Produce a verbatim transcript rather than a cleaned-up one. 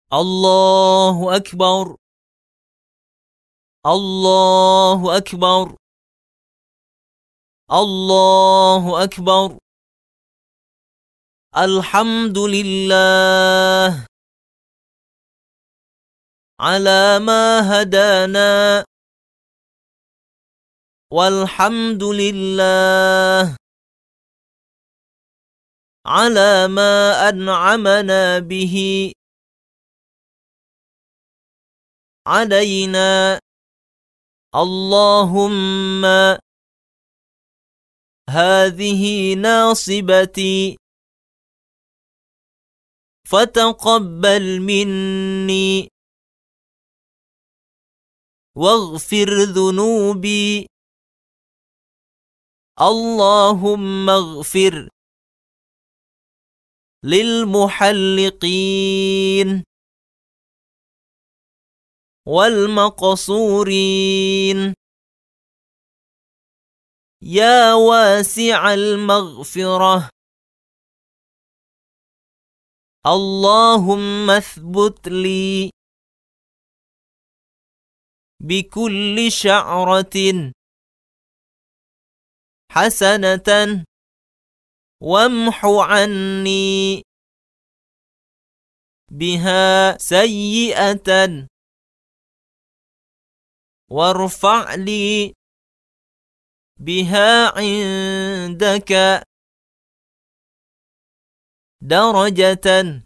الله أكبر. الله أكبر. الله أكبر. الحمد لله على ما هدانا، والحمد لله على ما أنعمنا به علينا. اللهم هذه ناصبتي فتقبل مني واغفر ذنوبي. اللهم اغفر للمحلقين والمقصورين يا واسع المغفرة. اللهم اثبت لي بكل شعرة حسنة وامح عني بها سيئة، وارفع لي بها عندك درجة